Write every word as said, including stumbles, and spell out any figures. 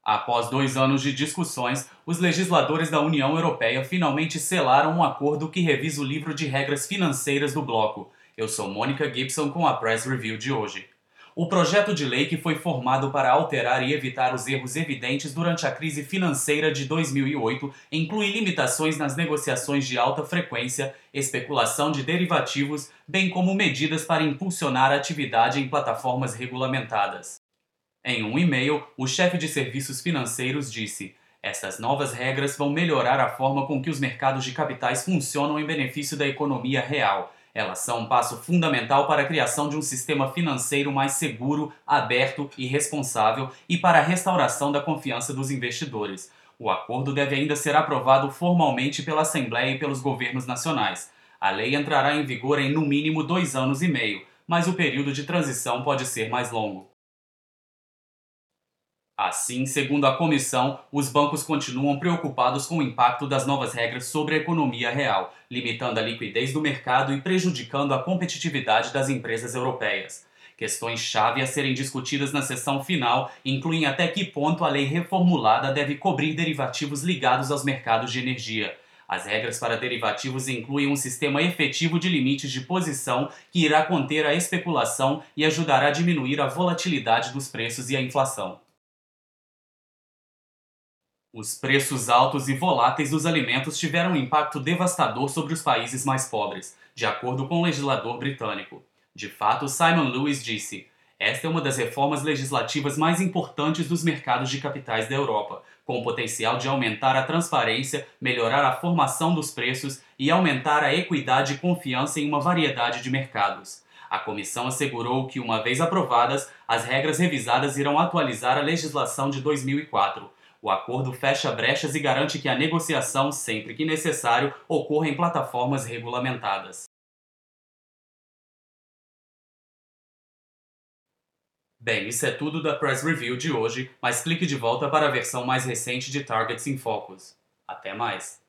Após dois anos de discussões, os legisladores da União Europeia finalmente selaram um acordo que revisa o livro de regras financeiras do bloco. Eu sou Mônica Gibson com a Press Review de hoje. O projeto de lei, que foi formado para alterar e evitar os erros evidentes durante a crise financeira de dois mil e oito, inclui limitações nas negociações de alta frequência, especulação de derivativos, bem como medidas para impulsionar a atividade em plataformas regulamentadas. Em um e-mail, o chefe de serviços financeiros disse: "Essas novas regras vão melhorar a forma com que os mercados de capitais funcionam em benefício da economia real. Elas são um passo fundamental para a criação de um sistema financeiro mais seguro, aberto e responsável e para a restauração da confiança dos investidores. O acordo deve ainda ser aprovado formalmente pela Assembleia e pelos governos nacionais. A lei entrará em vigor em no mínimo dois anos e meio, mas o período de transição pode ser mais longo." Assim, segundo a comissão, os bancos continuam preocupados com o impacto das novas regras sobre a economia real, limitando a liquidez do mercado e prejudicando a competitividade das empresas europeias. Questões-chave a serem discutidas na sessão final incluem até que ponto a lei reformulada deve cobrir derivativos ligados aos mercados de energia. As regras para derivativos incluem um sistema efetivo de limites de posição que irá conter a especulação e ajudará a diminuir a volatilidade dos preços e a inflação. Os preços altos e voláteis dos alimentos tiveram um impacto devastador sobre os países mais pobres, de acordo com o legislador britânico. De fato, Simon Lewis disse: "Esta é uma das reformas legislativas mais importantes dos mercados de capitais da Europa, com o potencial de aumentar a transparência, melhorar a formação dos preços e aumentar a equidade e confiança em uma variedade de mercados." A comissão assegurou que, uma vez aprovadas, as regras revisadas irão atualizar a legislação de dois mil e quatro. O acordo fecha brechas e garante que a negociação, sempre que necessário, ocorra em plataformas regulamentadas. Bem, isso é tudo da Press Review de hoje, mas clique de volta para a versão mais recente de Targets in Focus. Até mais!